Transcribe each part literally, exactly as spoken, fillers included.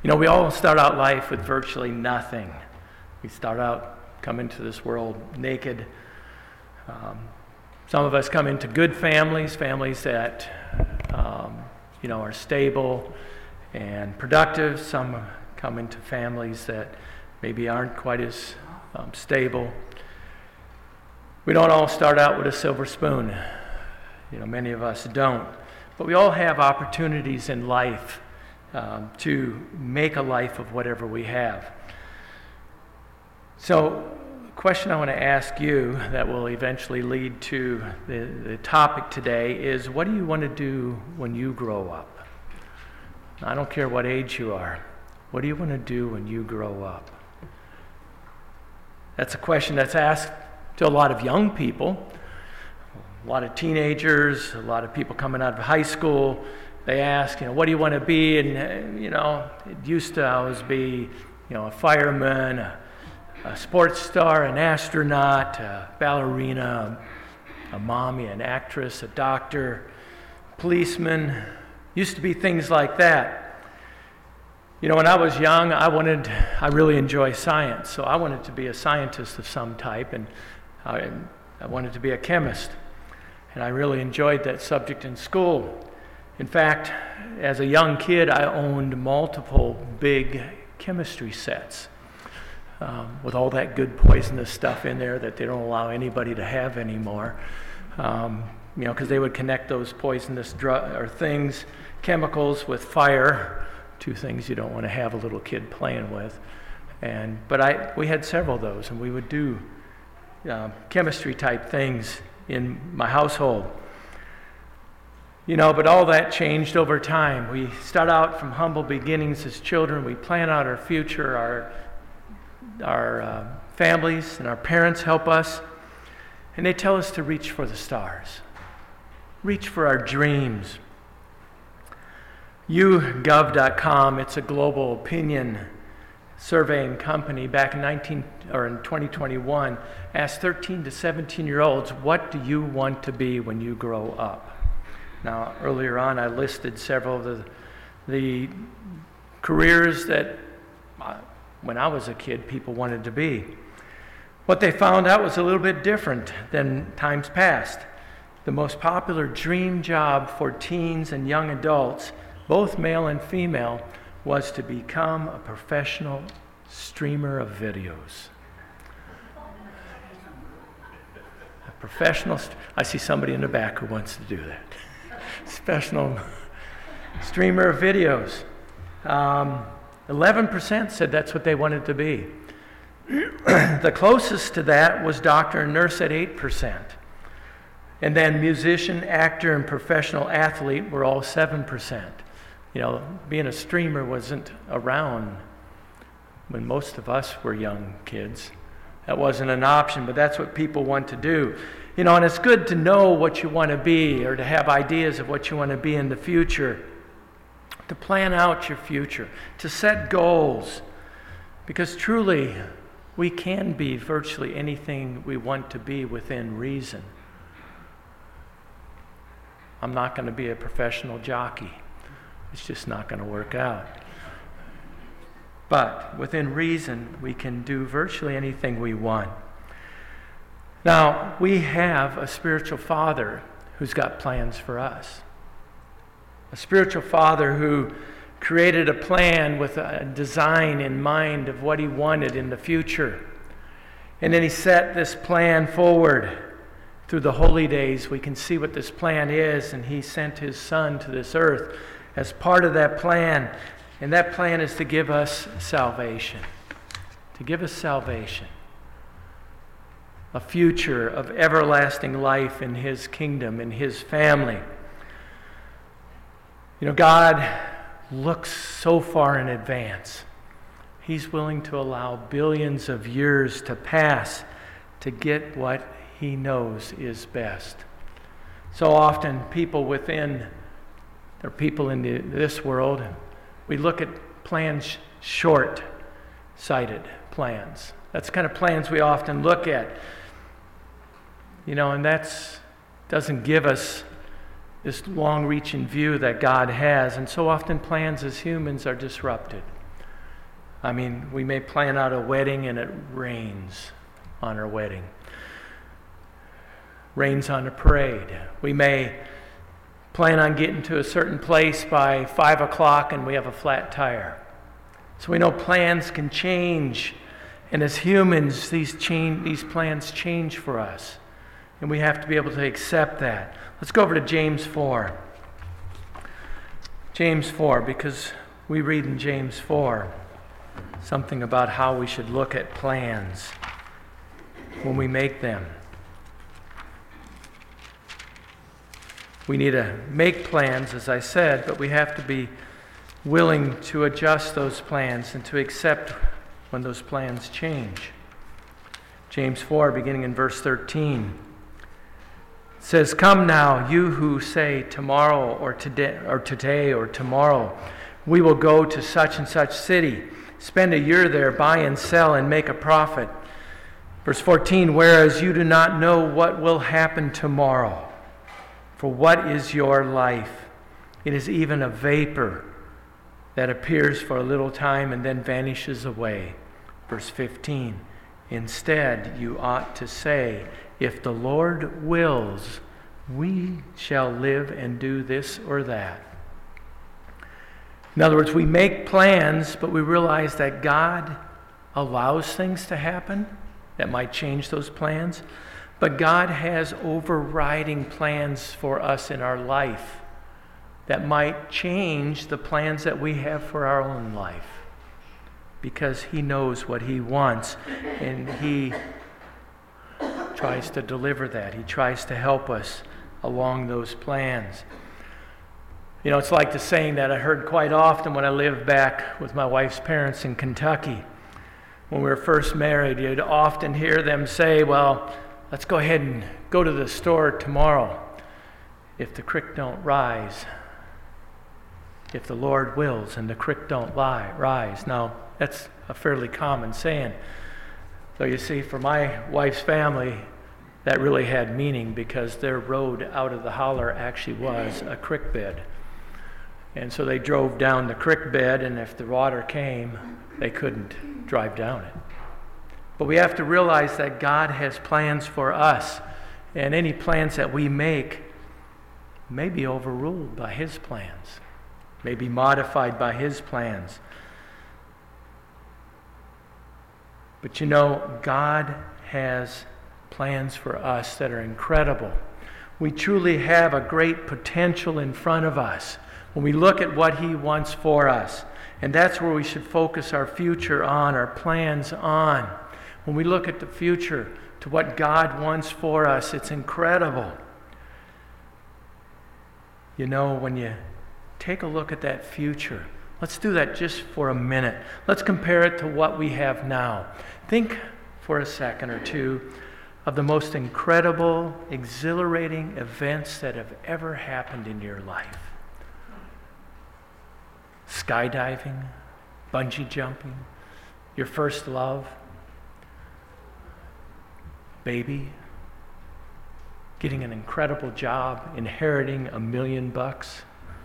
You know, we all start out life with virtually nothing. We start out, come into this world naked. Um, some of us come into good families, families that, um, you know, are stable and productive. Some come into families that maybe aren't quite as um, stable. We don't all start out with a silver spoon. You know, many of us don't. But we all have opportunities in life um, to make a life of whatever we have. So, the question I want to ask you that will eventually lead to the, the topic today is, what do you want to do when you grow up? I don't care what age you are. What do you want to do when you grow up? That's a question that's asked to a lot of young people, a lot of teenagers, a lot of people coming out of high school. They ask, you know, what do you want to be? And, uh, you know, it used to always be, you know, a fireman, a, a sports star, an astronaut, a ballerina, a mommy, an actress, a doctor, policeman. Used to be things like that. You know, when I was young, I wanted, I really enjoy science, so I wanted to be a scientist of some type, and I, I wanted to be a chemist. And I really enjoyed that subject in school. In fact, as a young kid, I owned multiple big chemistry sets um, with all that good poisonous stuff in there that they don't allow anybody to have anymore. Um, you know, because they would connect those poisonous drug or things, chemicals, with fire, two things you don't want to have a little kid playing with. And but I we had several of those, and we would do uh, chemistry type things in my household. You know, but all that changed over time. We start out from humble beginnings as children. We plan out our future. Our our uh, families and our parents help us, and they tell us to reach for the stars, reach for our dreams. you gov dot com, it's a global opinion surveying company, back in nineteen or in twenty twenty-one, asked thirteen to seventeen year olds, what do you want to be when you grow up? Now, earlier on, I listed several of the, the careers that, uh, when I was a kid, people wanted to be. What they found out was a little bit different than times past. The most popular dream job for teens and young adults, both male and female, was to become a professional streamer of videos. A professional, st- I see somebody in the back who wants to do that. Professional streamer of videos. Um, eleven percent said that's what they wanted to be. The closest to that was doctor and nurse at eight percent. And then musician, actor, and professional athlete were all seven percent. You know, being a streamer wasn't around when most of us were young kids. That wasn't an option, but that's what people want to do. You know, and it's good to know what you want to be, or to have ideas of what you want to be in the future, to plan out your future, to set goals, because truly, we can be virtually anything we want to be within reason. I'm not going to be a professional jockey. It's just not going to work out. But within reason, we can do virtually anything we want. Now, we have a spiritual father who's got plans for us. A spiritual father who created a plan with a design in mind of what he wanted in the future. And then he set this plan forward. Through the holy days, we can see what this plan is, and he sent his son to this earth as part of that plan. And that plan is to give us salvation. To give us salvation. A future of everlasting life in his kingdom, in his family. You know, God looks so far in advance. He's willing to allow billions of years to pass to get what he knows is best. So often people within, or people in the, this world, we look at plans, short-sighted plans. That's the kind of plans we often look at. You know, and that's doesn't give us this long-reaching view that God has. And so often plans as humans are disrupted. I mean, we may plan out a wedding and it rains on our wedding. Rains on a parade. We may plan on getting to a certain place by five o'clock and we have a flat tire. So we know plans can change. And as humans, these change, these plans change for us. And we have to be able to accept that. Let's go over to James four. James four, because we read in James four something about how we should look at plans when we make them. We need to make plans, as I said, but we have to be willing to adjust those plans and to accept when those plans change. James four, beginning in verse thirteen, says, "Come now, you who say tomorrow or today or today or tomorrow, we will go to such and such city, spend a year there, buy and sell, and make a profit." Verse fourteen, "Whereas you do not know what will happen tomorrow. For what is your life? It is even a vapor that appears for a little time and then vanishes away." Verse fifteen, "Instead, you ought to say, if the Lord wills, we shall live and do this or that." In other words, we make plans, but we realize that God allows things to happen that might change those plans. But God has overriding plans for us in our life that might change the plans that we have for our own life, because He knows what He wants, and He tries to deliver that. He tries to help us along those plans. You know, it's like the saying that I heard quite often when I lived back with my wife's parents in Kentucky. When we were first married, you'd often hear them say, "Well, let's go ahead and go to the store tomorrow. If the creek don't rise, if the Lord wills and the creek don't lie, rise." Now, that's a fairly common saying. So you see, for my wife's family, that really had meaning, because their road out of the holler actually was a creek bed. And so they drove down the creek bed, and if the water came, they couldn't drive down it. But we have to realize that God has plans for us, and any plans that we make may be overruled by His plans, may be modified by His plans. But you know, God has plans for us that are incredible. We truly have a great potential in front of us when we look at what He wants for us. And that's where we should focus our future on, our plans on. When we look at the future, to what God wants for us, it's incredible. You know, when you take a look at that future, let's do that just for a minute. Let's compare it to what we have now. Think for a second or two of the most incredible, exhilarating events that have ever happened in your life. Skydiving, bungee jumping, your first love, baby, getting an incredible job, inheriting a million bucks.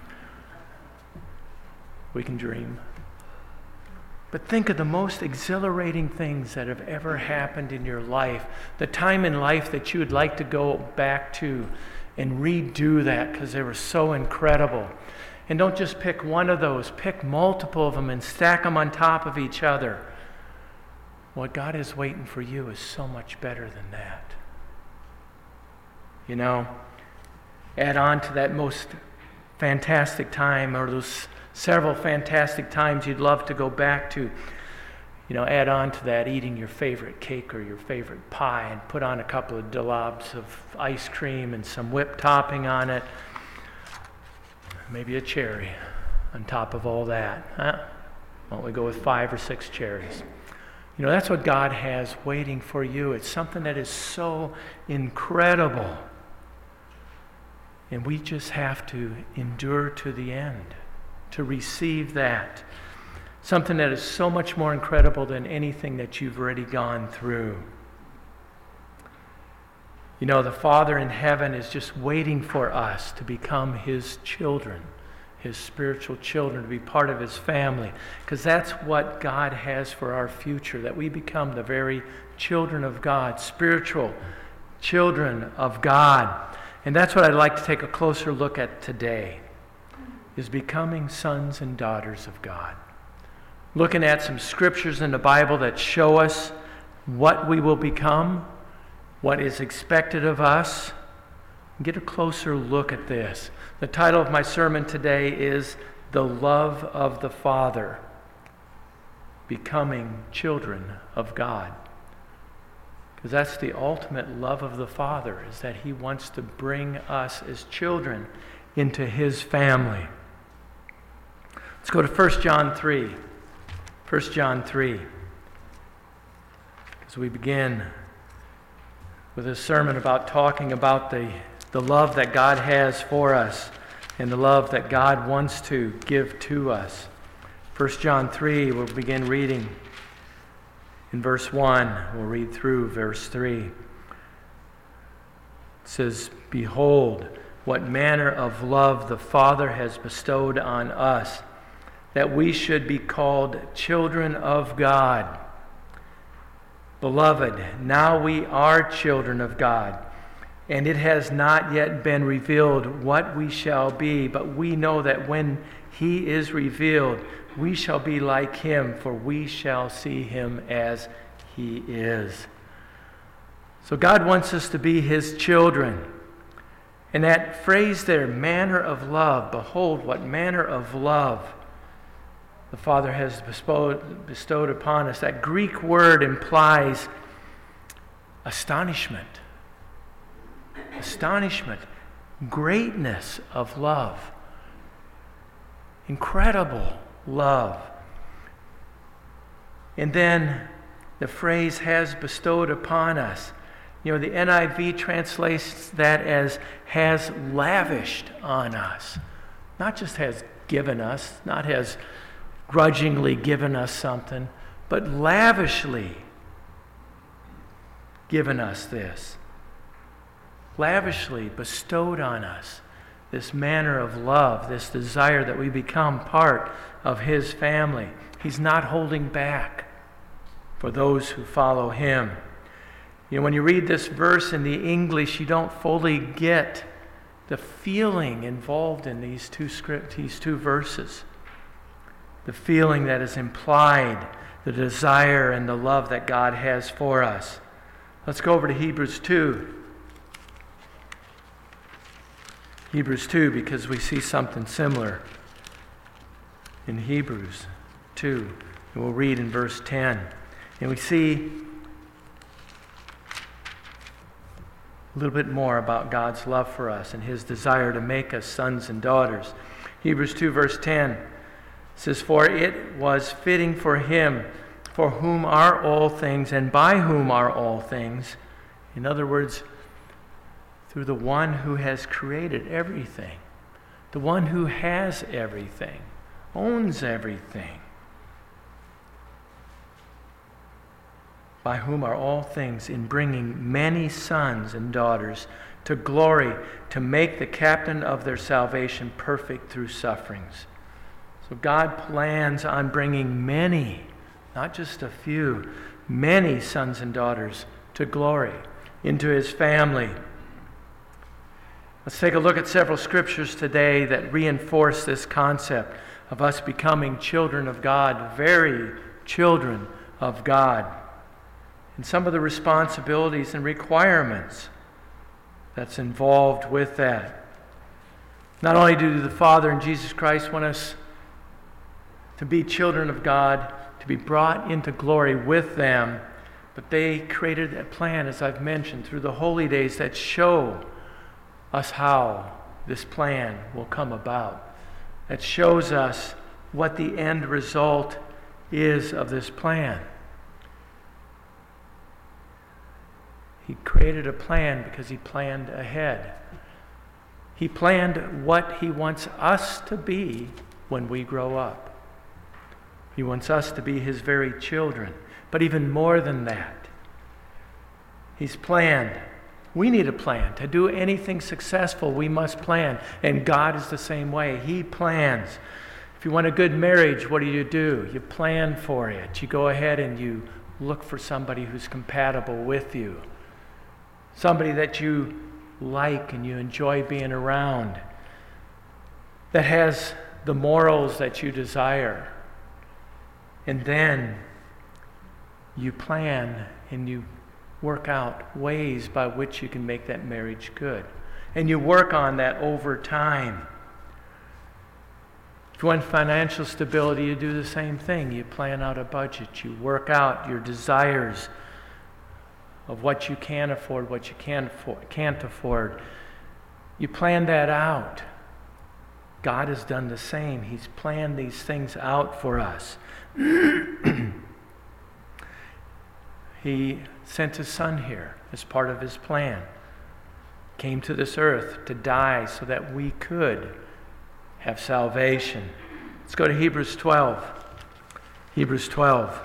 We can dream. But think of the most exhilarating things that have ever happened in your life, the time in life that you would like to go back to and redo that because they were so incredible. And don't just pick one of those, pick multiple of them and stack them on top of each other. What God is waiting for you is so much better than that. You know, add on to that most fantastic time, or those several fantastic times you'd love to go back to. You know, add on to that eating your favorite cake or your favorite pie, and put on a couple of dollobs of ice cream and some whipped topping on it. Maybe a cherry on top of all that. Huh? Why don't we go with five or six cherries? You know, that's what God has waiting for you. It's something that is so incredible. And we just have to endure to the end to receive that. Something that is so much more incredible than anything that you've already gone through. You know, the Father in heaven is just waiting for us to become His children his spiritual children, to be part of his family, because that's what God has for our future, that we become the very children of God, spiritual children of God. And that's what I'd like to take a closer look at today, is becoming sons and daughters of God. Looking at some scriptures in the Bible that show us what we will become, what is expected of us. Get a closer look at this. The title of my sermon today is The Love of the Father, Becoming Children of God. Because that's the ultimate love of the Father, is that he wants to bring us as children into his family. Let's go to First John three. First John three. As we begin with a sermon about talking about the, the love that God has for us and the love that God wants to give to us. First John three, we'll begin reading in verse one. We'll read through verse three. It says, "Behold, what manner of love the Father has bestowed on us, that we should be called children of God. Beloved, now we are children of God, and it has not yet been revealed what we shall be, but we know that when he is revealed, we shall be like him, for we shall see him as he is." So God wants us to be his children. And that phrase there, manner of love, behold, what manner of love the Father has bestowed, bestowed upon us. That Greek word implies astonishment. Astonishment. Greatness of love. Incredible love. And then the phrase has bestowed upon us. You know, the N I V translates that as has lavished on us. Not just has given us, not has grudgingly given us something, but lavishly given us this. Lavishly bestowed on us this manner of love, this desire that we become part of his family. He's not holding back for those who follow him. You know, when you read this verse in the English, you don't fully get the feeling involved in these two script, these two verses. The feeling that is implied, the desire and the love that God has for us. Let's go over to Hebrews two. Hebrews two, because we see something similar in Hebrews two. And we'll read in verse ten. And we see a little bit more about God's love for us and his desire to make us sons and daughters. Hebrews two, verse ten. It says, "For it was fitting for him, for whom are all things, and by whom are all things." In other words, through the one who has created everything, the one who has everything, owns everything. By whom are all things, in bringing many sons and daughters to glory, to make the captain of their salvation perfect through sufferings. So God plans on bringing many, not just a few, many sons and daughters to glory, into his family. Let's take a look at several scriptures today that reinforce this concept of us becoming children of God, very children of God, and some of the responsibilities and requirements that's involved with that. Not only do the Father and Jesus Christ want us to be children of God, to be brought into glory with them, but they created a plan, as I've mentioned, through the holy days that show us how this plan will come about. That shows us what the end result is of this plan. He created a plan because he planned ahead. He planned what he wants us to be when we grow up. He wants us to be his very children. But even more than that, he's planned We need a plan. To do anything successful, we must plan. And God is the same way. He plans. If you want a good marriage, what do you do? You plan for it. You go ahead and you look for somebody who's compatible with you. Somebody that you like and you enjoy being around. That has the morals that you desire. And then you plan and you work out ways by which you can make that marriage good. And you work on that over time. If you want financial stability, you do the same thing. You plan out a budget. You work out your desires of what you can afford, what you can't afford, can't afford. You plan that out. God has done the same. He's planned these things out for us. He sent his son here as part of his plan. Came to this earth to die so that we could have salvation. Let's go to Hebrews twelve. Hebrews twelve.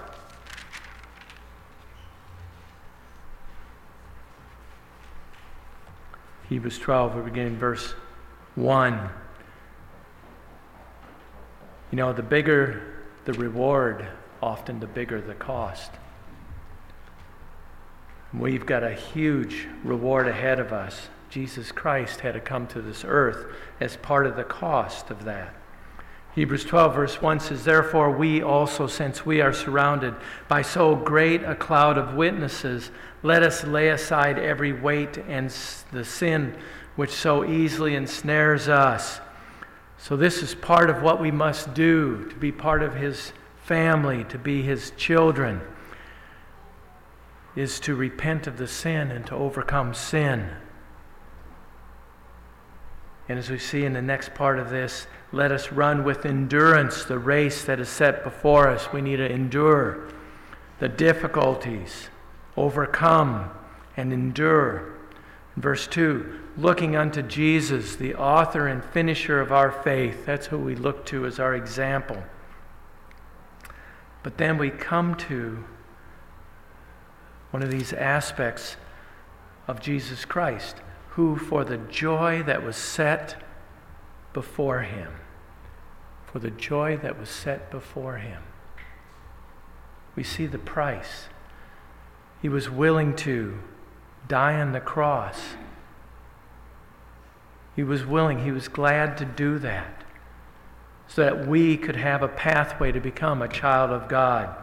Hebrews twelve, we're beginning verse one. You know, the bigger the reward, often the bigger the cost. We've got a huge reward ahead of us. Jesus Christ had to come to this earth as part of the cost of that. Hebrews twelve verse one says, "Therefore we also, since we are surrounded by so great a cloud of witnesses, let us lay aside every weight and the sin which so easily ensnares us." So this is part of what we must do to be part of his family, to be his children, is to repent of the sin and to overcome sin. And as we see in the next part of this, let us run with endurance the race that is set before us. We need to endure the difficulties, overcome and endure. Verse two, looking unto Jesus, the author and finisher of our faith. That's who we look to as our example. But then we come to one of these aspects of Jesus Christ, who for the joy that was set before him, for the joy that was set before him. We see the price. He was willing to die on the cross. He was willing, he was glad to do that, so that we could have a pathway to become a child of God.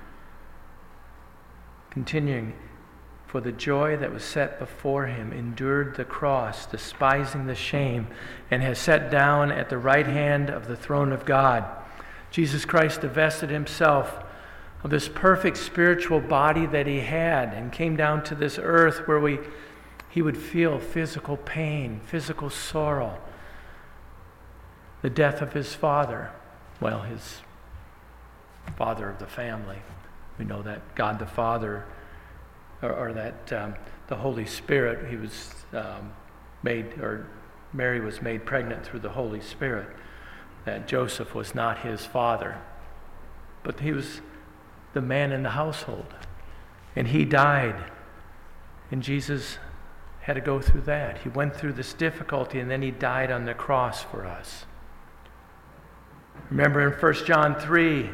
Continuing, for the joy that was set before him, endured the cross, despising the shame, and has sat down at the right hand of the throne of God. Jesus Christ divested himself of this perfect spiritual body that he had and came down to this earth where we, he would feel physical pain, physical sorrow, the death of his father, well, his father of the family. We know that God the Father, or, or that um, the Holy Spirit, he was um, made, or Mary was made pregnant through the Holy Spirit, that Joseph was not his father, but he was the man in the household. And he died, and Jesus had to go through that. He went through this difficulty, and then he died on the cross for us. Remember in First John three,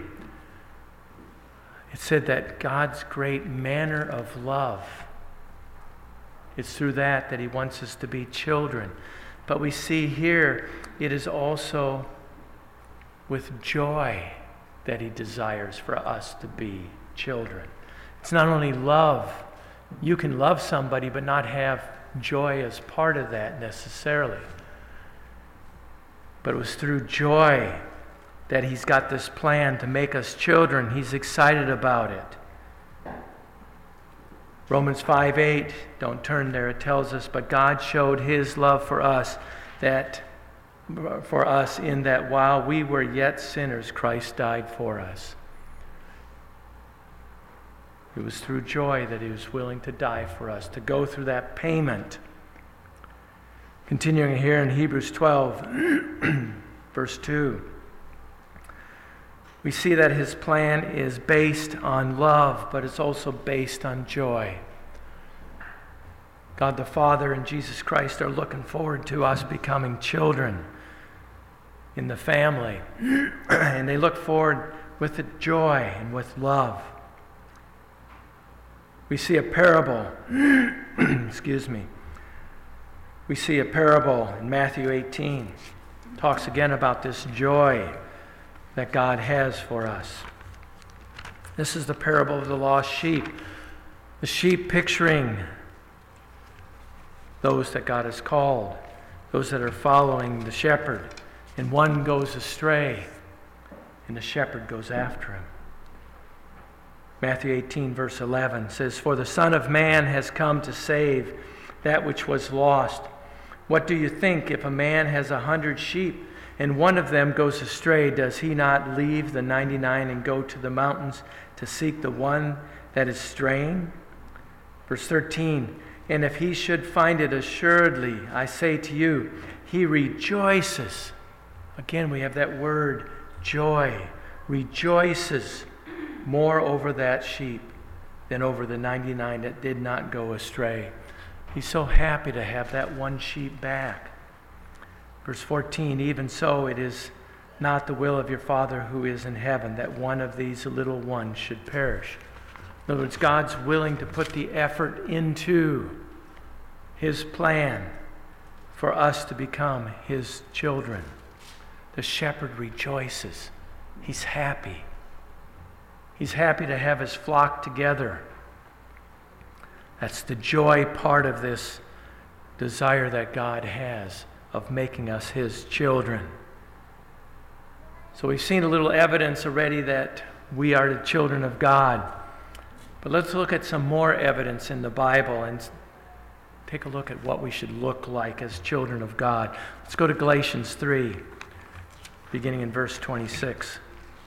it said that God's great manner of love, it's through that that he wants us to be children. But we see here, it is also with joy that he desires for us to be children. It's not only love. You can love somebody but not have joy as part of that necessarily. But it was through joy that he's got this plan to make us children. He's excited about it. Romans five eight, don't turn there, it tells us, but God showed his love for us, that for us in that while we were yet sinners, Christ died for us. It was through joy that he was willing to die for us, to go through that payment. Continuing here in Hebrews twelve, verse two. We see that his plan is based on love, but it's also based on joy. God the Father and Jesus Christ are looking forward to us becoming children in the family. And they look forward with the joy and with love. We see a parable, excuse me. We see a parable in Matthew eighteen. It talks again about this joy that God has for us. This is the parable of the lost sheep. The sheep picturing those that God has called, those that are following the shepherd. And one goes astray, and the shepherd goes after him. Matthew eighteen, verse eleven says, "For the Son of Man has come to save that which was lost. What do you think? If a man has a hundred sheep, and one of them goes astray, does he not leave the ninety-nine and go to the mountains to seek the one that is straying?" Verse thirteen, "And if he should find it, assuredly, I say to you, he rejoices." Again, we have that word, joy. Rejoices more over that sheep than over the ninety-nine that did not go astray. He's so happy to have that one sheep back. Verse fourteen, "Even so, it is not the will of your Father who is in heaven that one of these little ones should perish." In other words, God's willing to put the effort into His plan for us to become His children. The shepherd rejoices. He's happy. He's happy to have his flock together. That's the joy part of this desire that God has of making us His children. So we've seen a little evidence already that we are the children of God. But let's look at some more evidence in the Bible and take a look at what we should look like as children of God. Let's go to Galatians three, beginning in verse twenty-six.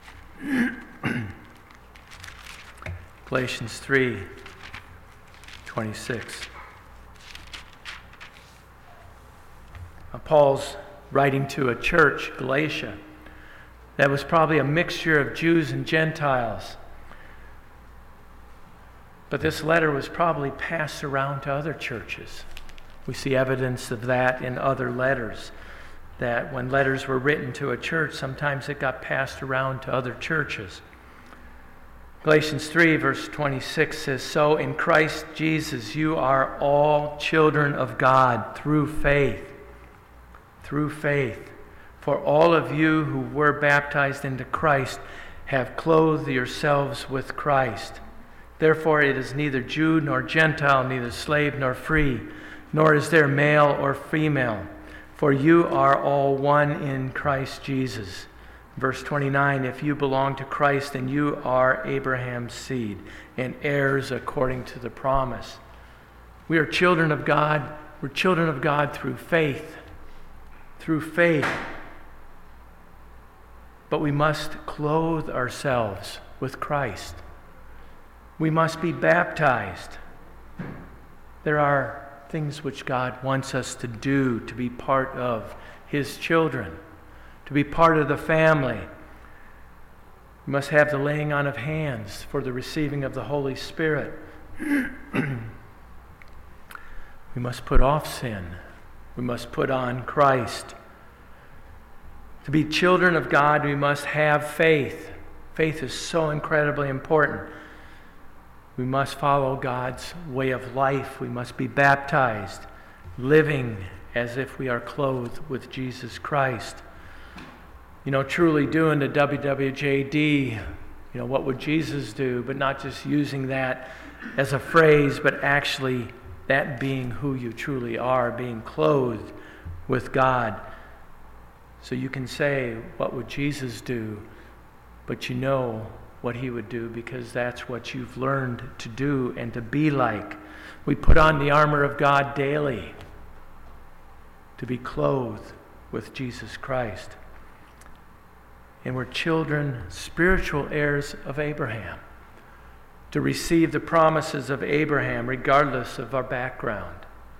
Galatians three, twenty-six. Now, Paul's writing to a church, Galatia, that was probably a mixture of Jews and Gentiles. But this letter was probably passed around to other churches. We see evidence of that in other letters, that when letters were written to a church, sometimes it got passed around to other churches. Galatians three, verse twenty-six says, "So in Christ Jesus you are all children of God through faith." Through faith. "For all of you who were baptized into Christ have clothed yourselves with Christ. Therefore it is neither Jew nor Gentile, neither slave nor free, nor is there male or female, for you are all one in Christ Jesus." Verse twenty-nine, "If you belong to Christ, then you are Abraham's seed and heirs according to the promise." We are children of God. We're children of God through faith. Through faith. But we must clothe ourselves with Christ. We must be baptized. There are things which God wants us to do to be part of His children, to be part of the family. We must have the laying on of hands for the receiving of the Holy Spirit. We must put off sin. We must put on Christ. To be children of God, we must have faith. Faith is so incredibly important. We must follow God's way of life. We must be baptized, living as if we are clothed with Jesus Christ. You know, truly doing the W W J D, you know, what would Jesus do? But not just using that as a phrase, but actually that being who you truly are, being clothed with God. So you can say, what would Jesus do? But you know what He would do because that's what you've learned to do and to be like. We put on the armor of God daily to be clothed with Jesus Christ. And we're children, spiritual heirs of Abraham, to receive the promises of Abraham regardless of our background.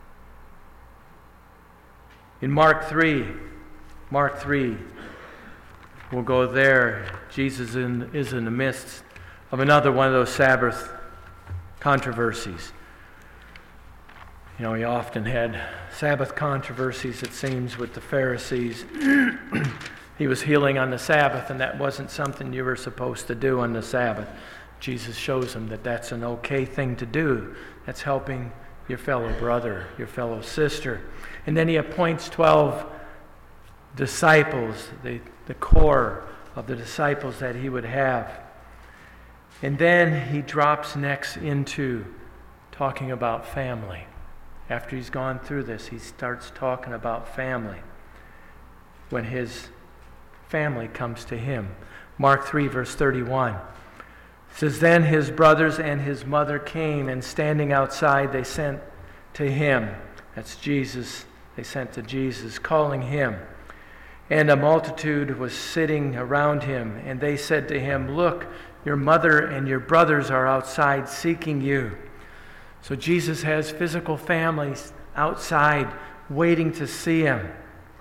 In Mark three, Mark three, we'll go there. Jesus in, is in the midst of another one of those Sabbath controversies. You know, he often had Sabbath controversies, it seems, with the Pharisees. He was healing on the Sabbath, and that wasn't something you were supposed to do on the Sabbath. Jesus shows him that that's an okay thing to do. That's helping your fellow brother, your fellow sister. And then he appoints twelve disciples, the, the core of the disciples that he would have. And then he drops next into talking about family. After he's gone through this, he starts talking about family when his family comes to him. Mark three, verse thirty-one. It says, "Then his brothers and his mother came, and standing outside they sent to him." That's Jesus. They sent to Jesus, calling him. "And a multitude was sitting around him, and they said to him, 'Look, your mother and your brothers are outside seeking you.'" So Jesus has physical families outside waiting to see him.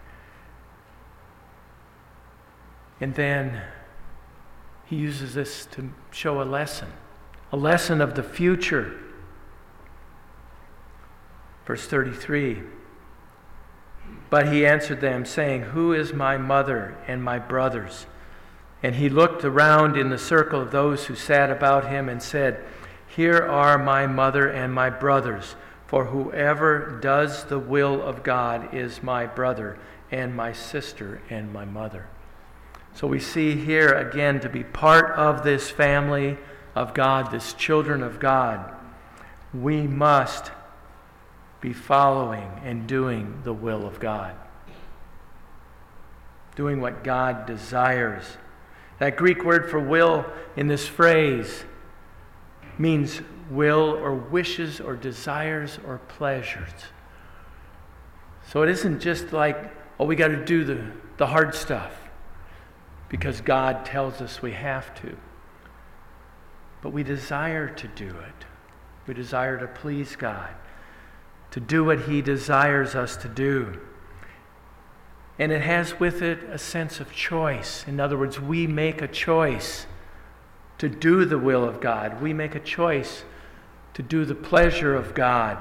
And then he uses this to show a lesson, a lesson of the future. Verse thirty-three, "But he answered them, saying, 'Who is my mother and my brothers?' And he looked around in the circle of those who sat about him and said, 'Here are my mother and my brothers, for whoever does the will of God is my brother and my sister and my mother.'" So we see here again, to be part of this family of God, this children of God, we must be following and doing the will of God. Doing what God desires. That Greek word for will in this phrase means will or wishes or desires or pleasures. So it isn't just like, oh, we got to do the, the hard stuff because God tells us we have to. But we desire to do it. We desire to please God, to do what He desires us to do. And it has with it a sense of choice. In other words, we make a choice to do the will of God. We make a choice to do the pleasure of God.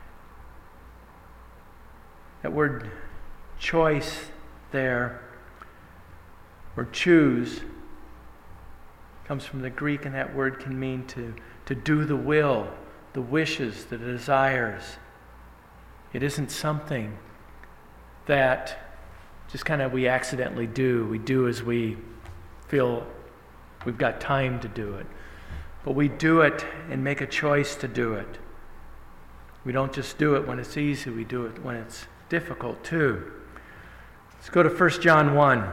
That word choice there, or choose, comes from the Greek, and that word can mean to, to do the will, the wishes, the desires. It isn't something that just kind of we accidentally do. We do as we feel we've got time to do it. But we do it and make a choice to do it. We don't just do it when it's easy, we do it when it's difficult too. Let's go to First John one.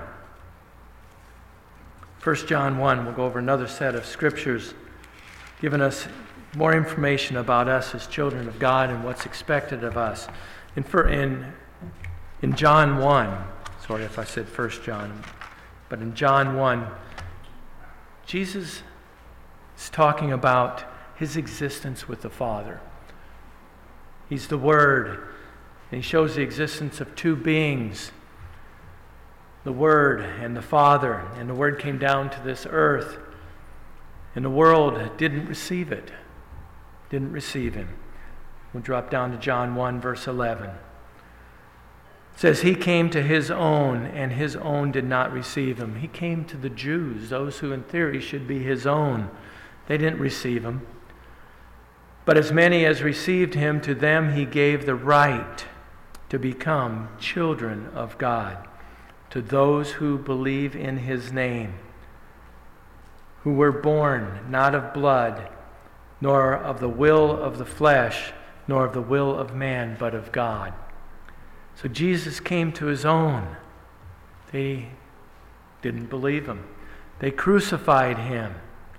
First John one, we'll go over another set of scriptures giving us more information about us as children of God and what's expected of us. In, in, in John one, sorry if I said First John, but in John one, Jesus is talking about His existence with the Father. He's the Word, and He shows the existence of two beings, the Word and the Father. And the Word came down to this earth, and the world didn't receive it, didn't receive Him. We'll drop down to John one, verse eleven. It says, He came to His own, and His own did not receive Him. He came to the Jews, those who in theory should be His own. They didn't receive Him. But as many as received Him, to them He gave the right to become children of God, to those who believe in His name, who were born not of blood, nor of the will of the flesh, nor of the will of man, but of God. So Jesus came to His own. They didn't believe Him. They crucified Him.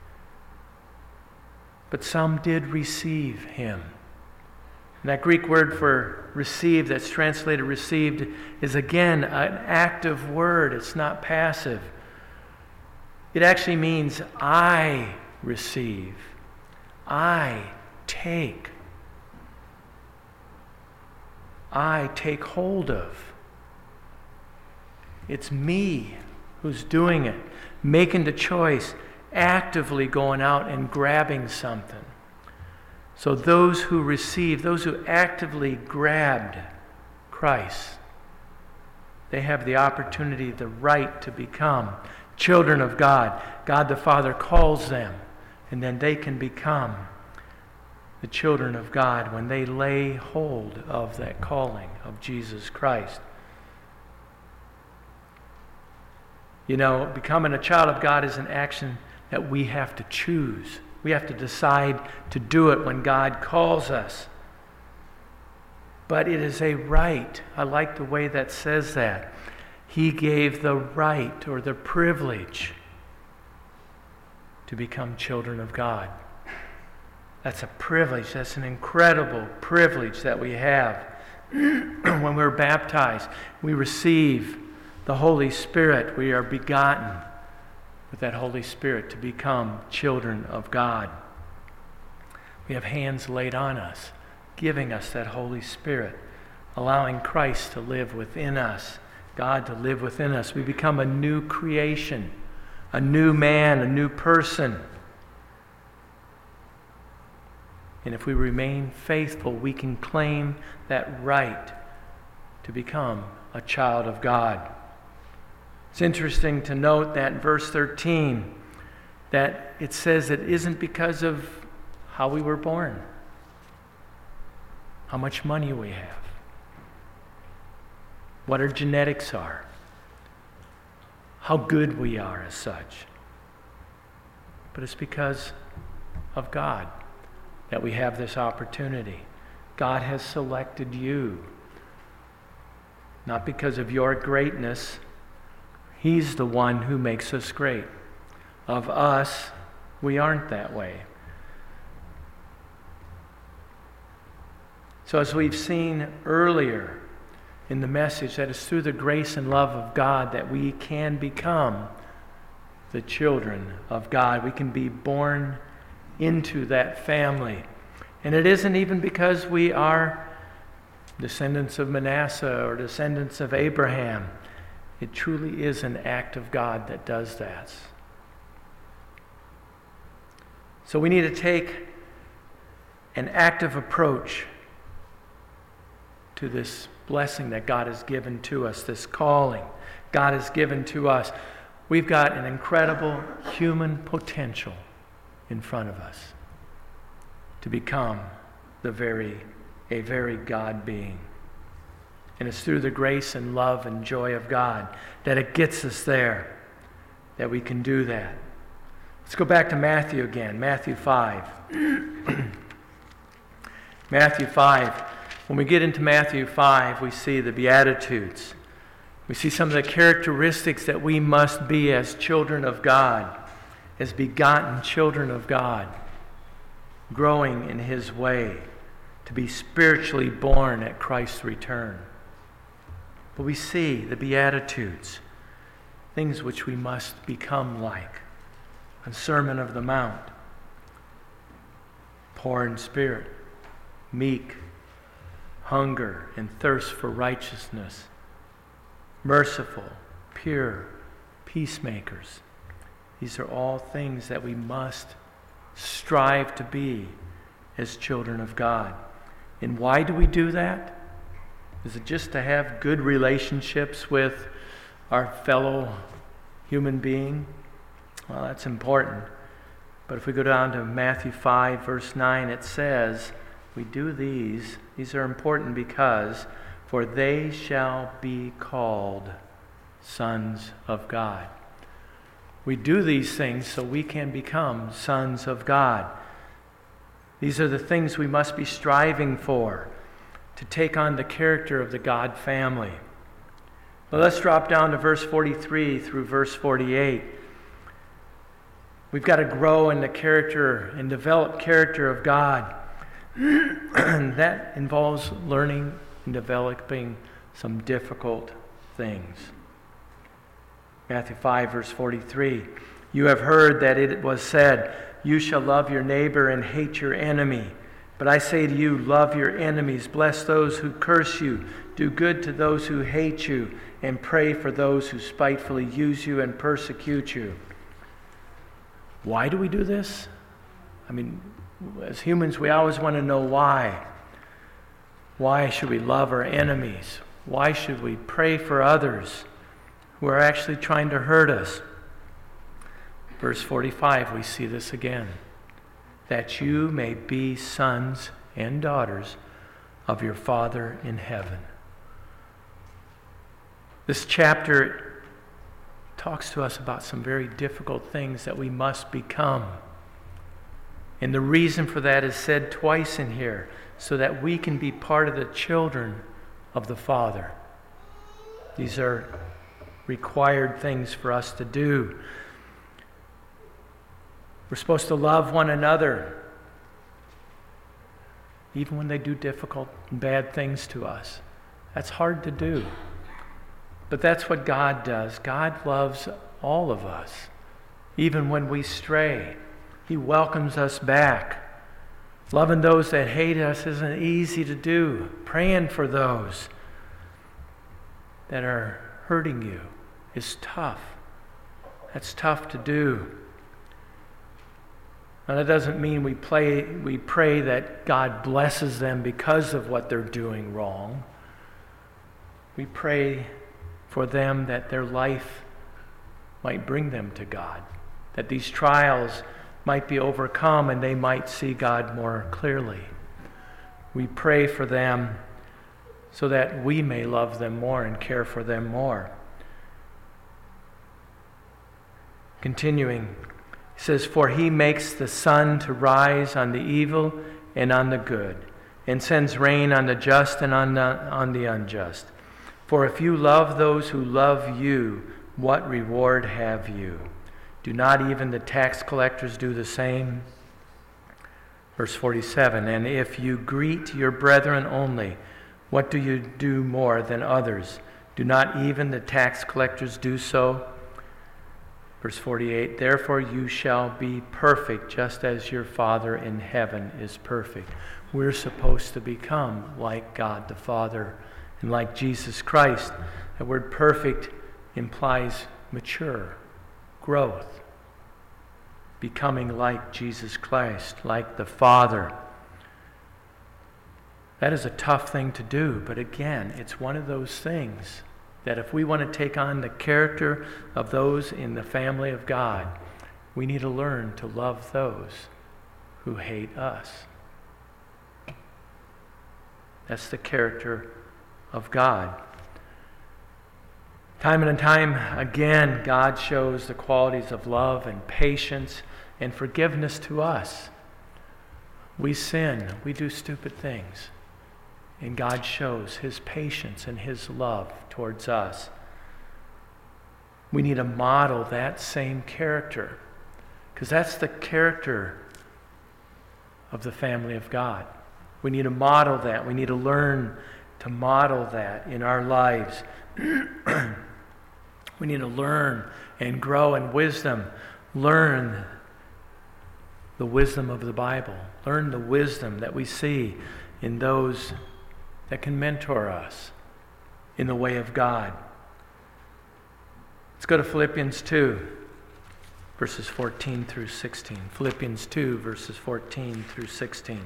But some did receive Him. And that Greek word for receive, that's translated received, is again an active word. It's not passive. It actually means I receive. I take. I take hold of. It's me who's doing it, making the choice, actively going out and grabbing something. So those who receive, those who actively grabbed Christ, they have the opportunity, the right to become children of God. God the Father calls them, and then they can become the children of God when they lay hold of that calling of Jesus Christ. You know, becoming a child of God is an action that we have to choose. We have to decide to do it when God calls us. But it is a right. I like the way that says that. He gave the right or the privilege to become children of God. That's a privilege. That's an incredible privilege that we have. When we're baptized, we receive the Holy Spirit. We are begotten with that Holy Spirit to become children of God. We have hands laid on us, giving us that Holy Spirit, allowing Christ to live within us, God to live within us. We become a new creation, a new man, a new person. And if we remain faithful, we can claim that right to become a child of God. It's interesting to note that in verse thirteen, that it says it isn't because of how we were born, how much money we have, what our genetics are, how good we are as such. But it's because of God that we have this opportunity. God has selected you, not because of your greatness. He's the one who makes us great. Of us, we aren't that way. So as we've seen earlier in the message, that it's through the grace and love of God that we can become the children of God. We can be born into that family. And it isn't even because we are descendants of Manasseh or descendants of Abraham. It truly is an act of God that does that. So we need to take an active approach to this blessing that God has given to us, this calling God has given to us. We've got an incredible human potential in front of us to become the very, a very God being. And it's through the grace and love and joy of God that it gets us there, that we can do that. Let's go back to Matthew again, Matthew five. Matthew five. When we get into Matthew five, we see the Beatitudes. We see some of the characteristics that we must be as children of God, as begotten children of God, growing in His way, to be spiritually born at Christ's return. But we see the Beatitudes, things which we must become like. A Sermon of the Mount, poor in spirit, meek, hunger and thirst for righteousness, merciful, pure, peacemakers. These are all things that we must strive to be as children of God. And why do we do that? Is it just to have good relationships with our fellow human being? Well, that's important. But if we go down to Matthew five, verse nine, it says, we do these. These are important because, for they shall be called sons of God. We do these things so we can become sons of God. These are the things we must be striving for, to take on the character of the God family. Well, let's drop down to verse forty-three through verse forty-eight. We've got to grow in the character and develop character of God. And that involves learning and developing some difficult things. Matthew five, verse forty-three. You have heard that it was said, you shall love your neighbor and hate your enemy. But I say to you, love your enemies, bless those who curse you, do good to those who hate you, and pray for those who spitefully use you and persecute you. Why do we do this? I mean, as humans, we always want to know why. Why should we love our enemies? Why should we pray for others who are actually trying to hurt us? Verse forty-five, we see this again. That you may be sons and daughters of your Father in heaven. This chapter talks to us about some very difficult things that we must become. And the reason for that is said twice in here, so that we can be part of the children of the Father. These are required things for us to do. We're supposed to love one another, even when they do difficult and bad things to us. That's hard to do. But that's what God does. God loves all of us, even when we stray. He welcomes us back. Loving those that hate us isn't easy to do. Praying for those that are hurting you is tough. That's tough to do. Now, that doesn't mean we, play, we pray that God blesses them because of what they're doing wrong. We pray for them that their life might bring them to God, that these trials might be overcome and they might see God more clearly. We pray for them so that we may love them more and care for them more. Continuing, he says, for he makes the sun to rise on the evil and on the good, and sends rain on the just and on the, on the unjust. For if you love those who love you, what reward have you? Do not even the tax collectors do the same? Verse forty-seven, and if you greet your brethren only, what do you do more than others? Do not even the tax collectors do so? Verse forty-eight, therefore you shall be perfect, just as your Father in heaven is perfect. We're supposed to become like God the Father and like Jesus Christ. The word perfect implies mature, growth, becoming like Jesus Christ, like the Father. That is a tough thing to do, but again, it's one of those things that if we want to take on the character of those in the family of God, we need to learn to love those who hate us. That's the character of God. Time and time again, God shows the qualities of love and patience and forgiveness to us. We sin, we do stupid things. And God shows his patience and his love towards us. We need to model that same character, because that's the character of the family of God. We need to model that. We need to learn to model that in our lives. We need to learn and grow in wisdom. Learn the wisdom of the Bible. Learn the wisdom that we see in those that can mentor us in the way of God. Let's go to Philippians two, verses fourteen through sixteen. Philippians two, verses fourteen through sixteen.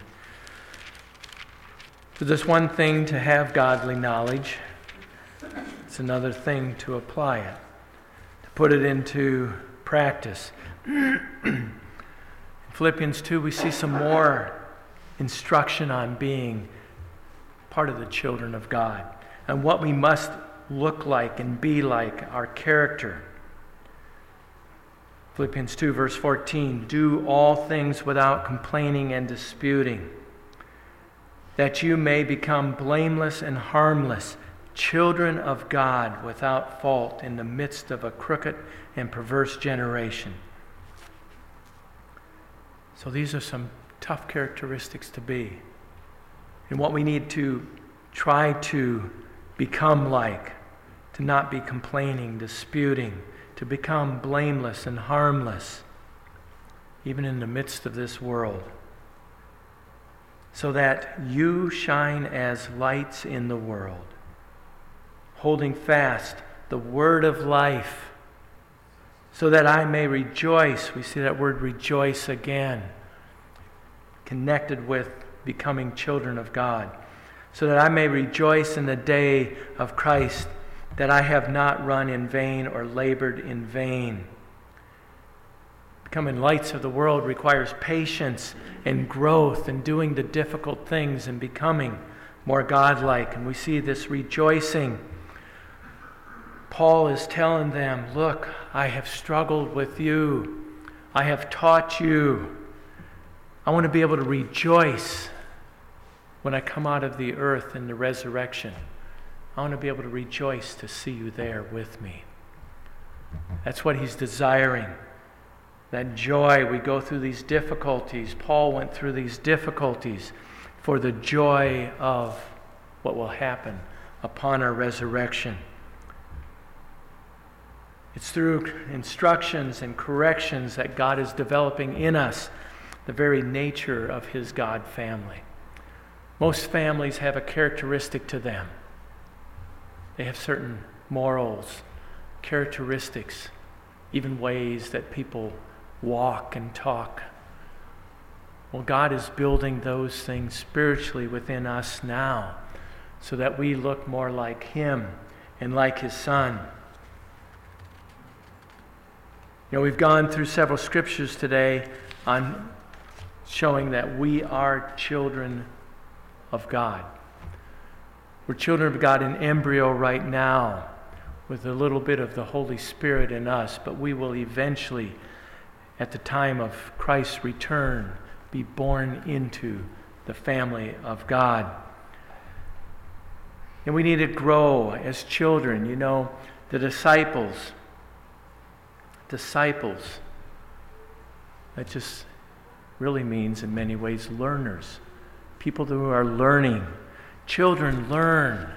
So there's one thing to have godly knowledge. It's another thing to apply it, to put it into practice. In Philippians two, we see some more instruction on being part of the children of God and what we must look like and be like, our character. Philippians two, verse fourteen, do all things without complaining and disputing, that you may become blameless and harmless, children of God without fault in the midst of a crooked and perverse generation. So these are some tough characteristics to be, and what we need to try to become like, to not be complaining, disputing, to become blameless and harmless, even in the midst of this world, so that you shine as lights in the world, holding fast the word of life, so that I may rejoice. We see that word rejoice again. connected with becoming children of God, so that I may rejoice in the day of Christ, that I have not run in vain or labored in vain. Becoming lights of the world requires patience and growth and doing the difficult things and becoming more godlike. And we see this rejoicing. Paul is telling them, look, I have struggled with you. I have taught you. I want to be able to rejoice when I come out of the earth in the resurrection. I want to be able to rejoice to see you there with me. That's what he's desiring. That joy, we go through these difficulties. Paul went through these difficulties for the joy of what will happen upon our resurrection. It's through instructions and corrections that God is developing in us the very nature of his God family. Most families have a characteristic to them. They have certain morals, characteristics, even ways that people walk and talk. Well, God is building those things spiritually within us now so that we look more like him and like his Son. You know, we've gone through several scriptures today on showing that we are children of God. We're children of God in embryo right now with a little bit of the Holy Spirit in us, but we will eventually, at the time of Christ's return, be born into the family of God. And we need to grow as children. You know, the disciples, disciples, that just really means in many ways learners, people who are learning. Children learn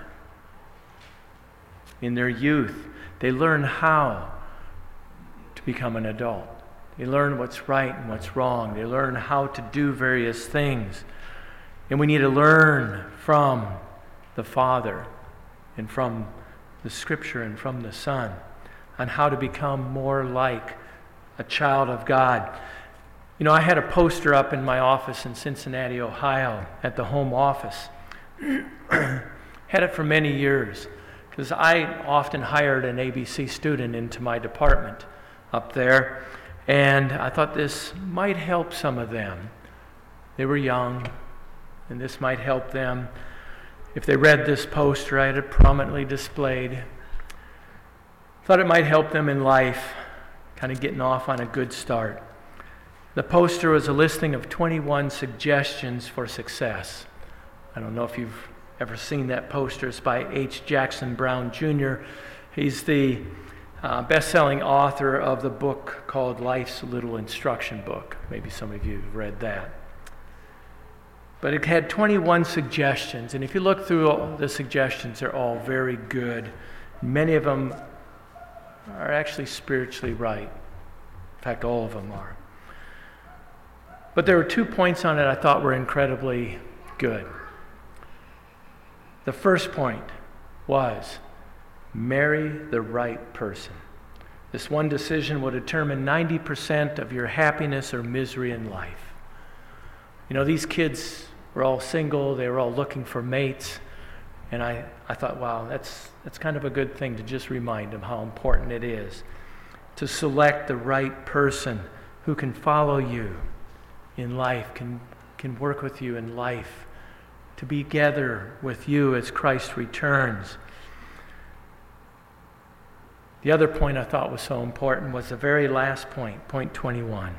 in their youth. They learn how to become an adult. They learn what's right and what's wrong. They learn how to do various things. And we need to learn from the Father and from the Scripture and from the Son on how to become more like a child of God. You know, I had a poster up in my office in Cincinnati, Ohio, at the home office. Had it for many years because I often hired an A B C student into my department up there. And I thought this might help some of them. They were young, and this might help them. If they read this poster, I had it prominently displayed. Thought it might help them in life, kind of getting off on a good start. The poster was a listing of twenty-one suggestions for success. I don't know if you've ever seen that poster. It's by H. Jackson Brown Junior He's the uh, best-selling author of the book called Life's Little Instruction Book. Maybe some of you have read that. But it had twenty-one suggestions, and if you look through all the suggestions, they're all very good. Many of them are actually spiritually right. In fact, all of them are. But there were two points on it I thought were incredibly good. The first point was, marry the right person. This one decision will determine ninety percent of your happiness or misery in life. You know, these kids were all single, they were all looking for mates, and I, I thought, wow, that's that's kind of a good thing to just remind them how important it is to select the right person who can follow you in life, can can work with you in life, to be together with you as Christ returns. The other point I thought was so important was the very last point, point twenty-one.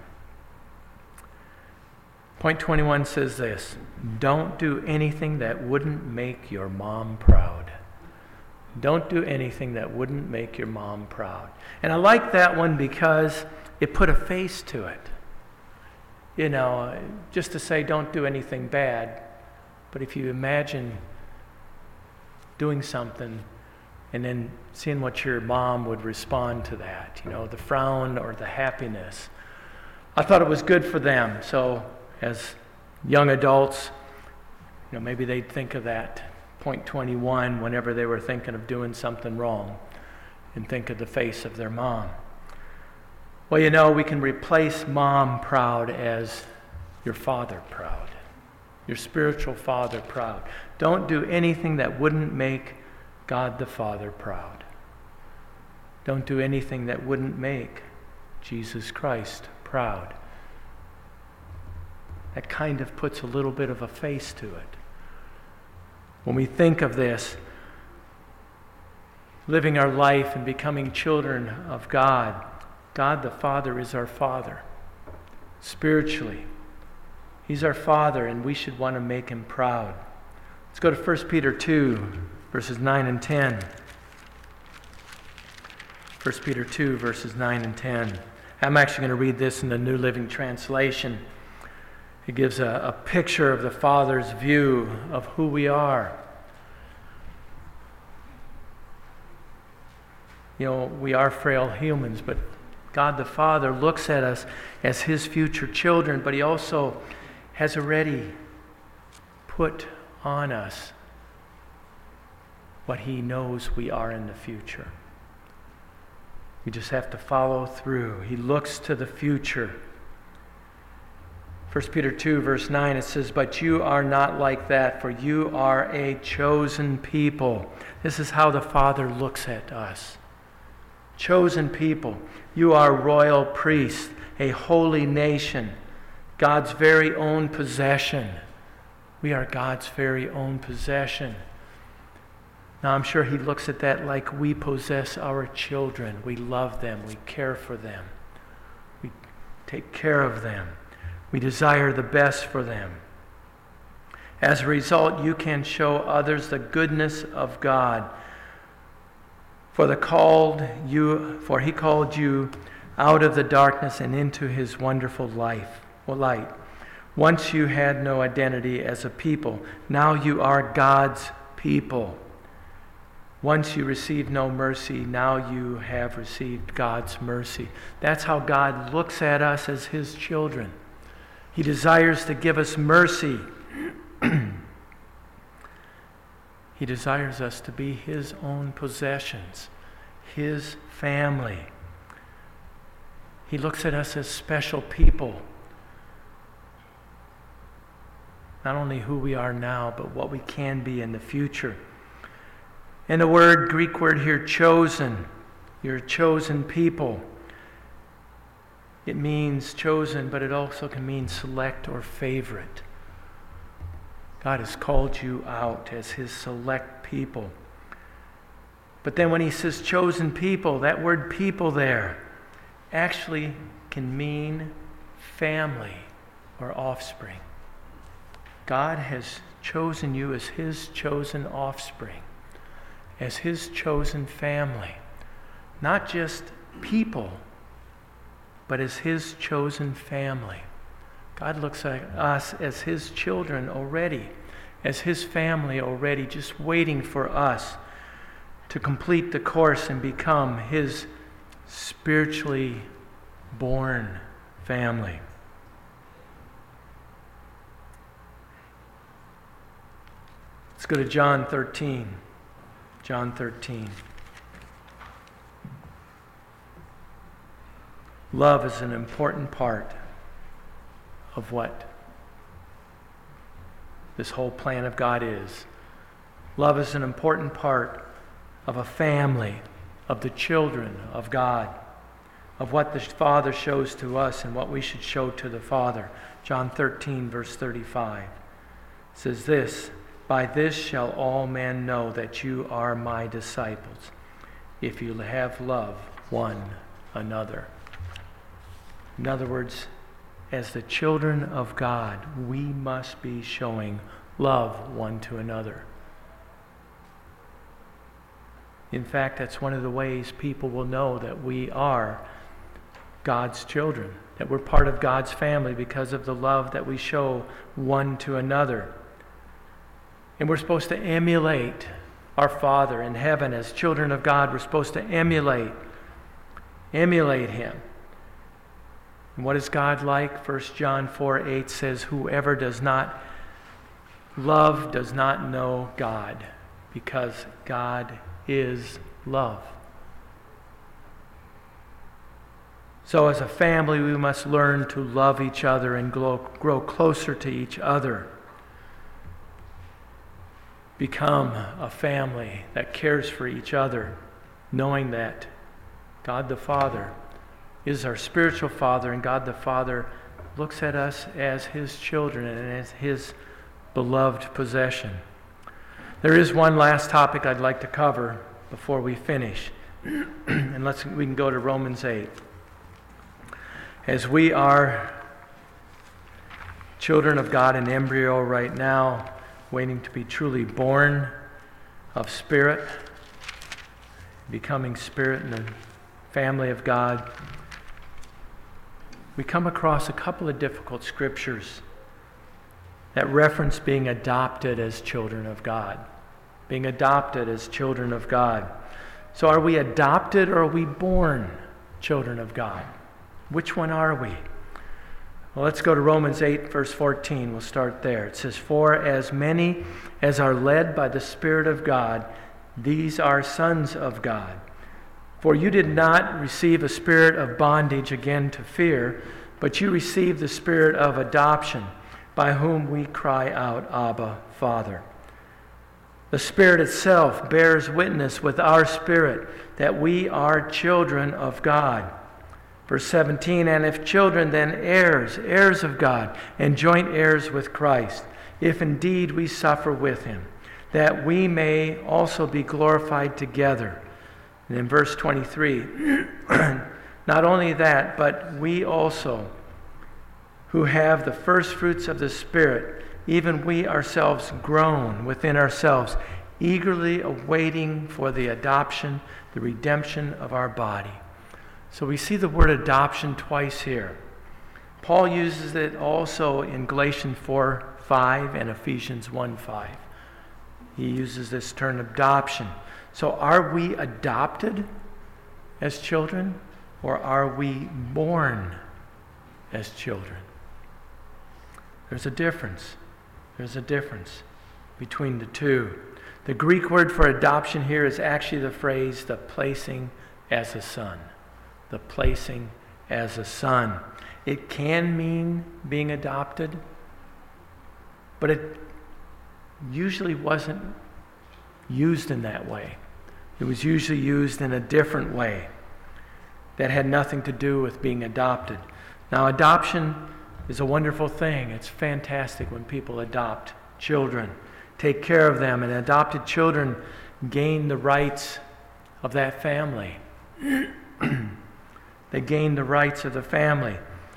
Point twenty-one says this: don't do anything that wouldn't make your mom proud. Don't do anything that wouldn't make your mom proud. And I like that one because it put a face to it. You know, just to say don't do anything bad, but if you imagine doing something and then seeing what your mom would respond to that, you know, the frown or the happiness. I thought it was good for them. So as young adults, you know, maybe they'd think of that point twenty-one whenever they were thinking of doing something wrong and think of the face of their mom. Well, you know, we can replace mom proud as your Father proud, your spiritual Father proud. Don't do anything that wouldn't make God the Father proud. Don't do anything that wouldn't make Jesus Christ proud. That kind of puts a little bit of a face to it. When we think of this, living our life and becoming children of God, God the Father is our Father. Spiritually, He's our Father, and we should want to make Him proud. Let's go to First Peter two, verses nine and ten. First Peter two, verses nine and ten. I'm actually going to read this in the New Living Translation. It gives a, a picture of the Father's view of who we are. You know, we are frail humans, but God the Father looks at us as His future children, but He also has already put on us what He knows we are in the future. We just have to follow through. He looks to the future. First Peter two, verse nine, it says, "But you are not like that, for you are a chosen people." This is how the Father looks at us. Chosen people. You are royal priests, a holy nation, God's very own possession. We are God's very own possession. Now, I'm sure He looks at that like we possess our children. We love them. We care for them. We take care of them. We desire the best for them. As a result, you can show others the goodness of God. For the called you, for He called you out of the darkness and into His wonderful life, or light. Once you had no identity as a people, now you are God's people. Once you received no mercy, now you have received God's mercy. That's how God looks at us as His children. He desires to give us mercy. He desires us to be His own possessions, His family. He looks at us as special people. Not only who we are now, but what we can be in the future. And the word, Greek word here, chosen. You're a chosen people. It means chosen, but it also can mean select or favorite. God has called you out as His select people. But then when He says chosen people, that word people there actually can mean family or offspring. God has chosen you as His chosen offspring, as His chosen family. Not just people, but as His chosen family. God looks at us as His children already, as His family already, just waiting for us to complete the course and become His spiritually born family. Let's go to John thirteen. John thirteen. Love is an important part of what this whole plan of God is. Love is an important part of a family, of the children of God, of what the Father shows to us and what we should show to the Father. John thirteen, verse thirty-five says this, "By this shall all men know that you are my disciples, if you have love one another." In other words, as the children of God, we must be showing love one to another. In fact, that's one of the ways people will know that we are God's children, that we're part of God's family because of the love that we show one to another. And we're supposed to emulate our Father in heaven. As children of God, we're supposed to emulate, emulate Him. And what is God like? First John four eight says, "Whoever does not love does not know God, because God is love." So as a family, we must learn to love each other and grow, grow closer to each other. Become a family that cares for each other, knowing that God the Father is our spiritual Father, and God the Father looks at us as His children and as His beloved possession. There is one last topic I'd like to cover before we finish. And let's we can go to Romans eight. As we are children of God in embryo right now, waiting to be truly born of spirit, becoming spirit in the family of God, we come across a couple of difficult scriptures that reference being adopted as children of God. Being adopted as children of God. So are we adopted or are we born children of God? Which one are we? Well, let's go to Romans eight, verse fourteen. We'll start there. It says, "For as many as are led by the Spirit of God, these are sons of God. For you did not receive a spirit of bondage again to fear, but you received the spirit of adoption, by whom we cry out, Abba, Father. The Spirit itself bears witness with our spirit that we are children of God." Verse seventeen, "And if children, then heirs, heirs of God, and joint heirs with Christ, if indeed we suffer with Him, that we may also be glorified together." And in verse twenty-three, "Not only that, but we also, who have the first fruits of the Spirit, even we ourselves groan within ourselves, eagerly awaiting for the adoption, the redemption of our body." So we see the word adoption twice here. Paul uses it also in Galatians four five and Ephesians one five. He uses this term adoption. So are we adopted as children, or are we born as children? There's a difference. There's a difference between the two. The Greek word for adoption here is actually the phrase, the placing as a son. The placing as a son. It can mean being adopted, but it usually wasn't used in that way. It was usually used in a different way that had nothing to do with being adopted. Now, adoption is a wonderful thing. It's fantastic when people adopt children, take care of them, and adopted children gain the rights of that family. They gain the rights of the family.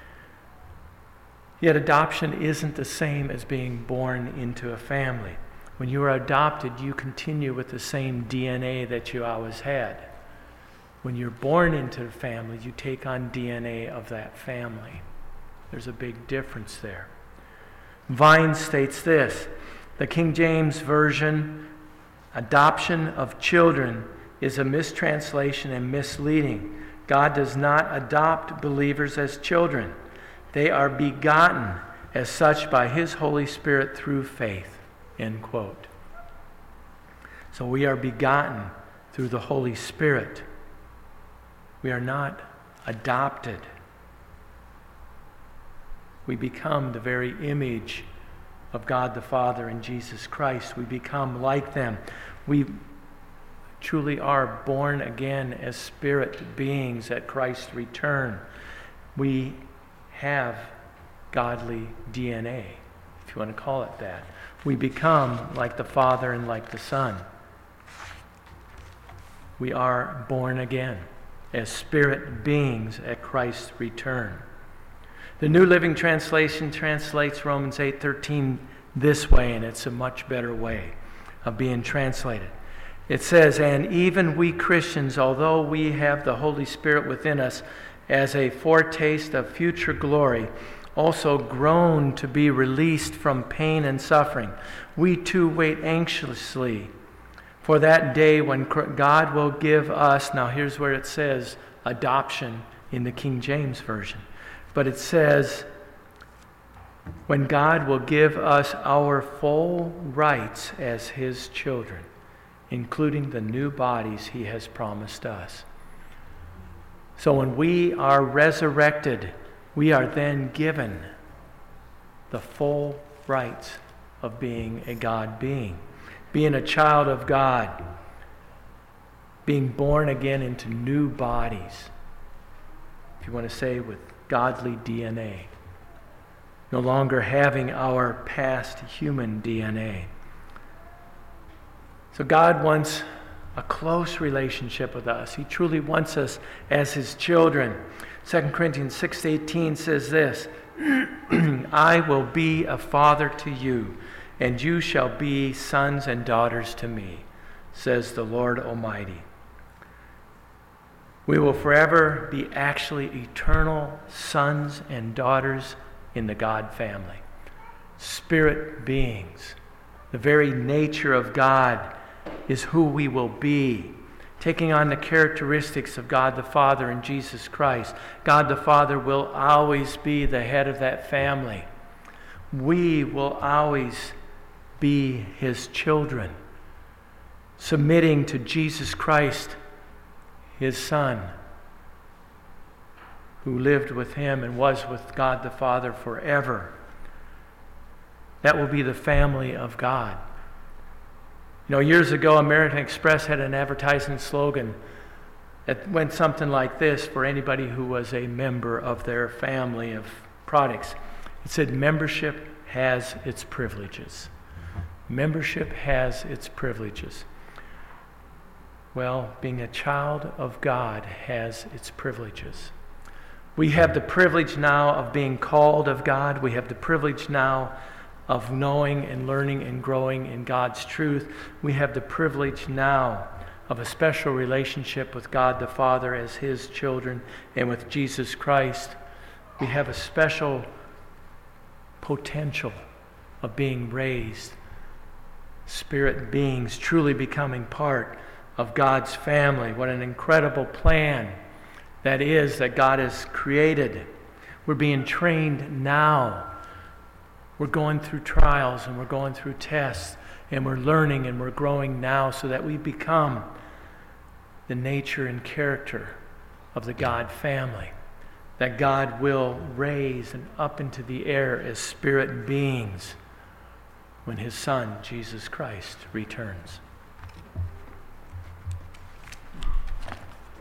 Yet adoption isn't the same as being born into a family. When you are adopted, you continue with the same D N A that you always had. When you're born into a family, you take on D N A of that family. There's a big difference there. Vine states this, the King James Version, "Adoption of children is a mistranslation and misleading. God does not adopt believers as children. They are begotten as such by His Holy Spirit through faith." End quote. So we are begotten through the Holy Spirit. We are not adopted. We become the very image of God the Father and Jesus Christ. We become like them. We truly are born again as spirit beings at Christ's return. We have godly D N A, if you want to call it that. We become like the Father and like the Son. We are born again as spirit beings at Christ's return. The New Living Translation translates Romans eight thirteen this way, and it's a much better way of being translated. It says, "And even we Christians, although we have the Holy Spirit within us as a foretaste of future glory, also groan to be released from pain and suffering. We too wait anxiously for that day when God will give us," now here's where it says adoption in the King James Version, but it says, "when God will give us our full rights as His children, including the new bodies He has promised us." So when we are resurrected, we are then given the full rights of being a God being, being a child of God, being born again into new bodies, if you want to say with godly D N A, no longer having our past human D N A. So God wants a close relationship with us. He truly wants us as his children. Second Corinthians six eighteen says this, I will be a father to you, and you shall be sons and daughters to me, says the Lord Almighty. We will forever be actually eternal sons and daughters in the God family. Spirit beings. The very nature of God is who we will be, taking on the characteristics of God the Father and Jesus Christ. God the Father will always be the head of that family. We will always be his children, submitting to Jesus Christ, his Son, who lived with him and was with God the Father forever. That will be the family of God. You know, years ago, American Express had an advertising slogan that went something like this for anybody who was a member of their family of products. It said, membership has its privileges. Membership has its privileges. Well, being a child of God has its privileges. We have the privilege now of being called of God. We have the privilege now of knowing and learning and growing in God's truth. We have the privilege now of a special relationship with God the Father as his children and with Jesus Christ. We have a special potential of being raised, spirit beings, truly becoming part of God's family. What an incredible plan that is that God has created. We're being trained now. We're going through trials and we're going through tests and we're learning and we're growing now so that we become the nature and character of the God family, that God will raise and up into the air as spirit beings when his Son, Jesus Christ, returns.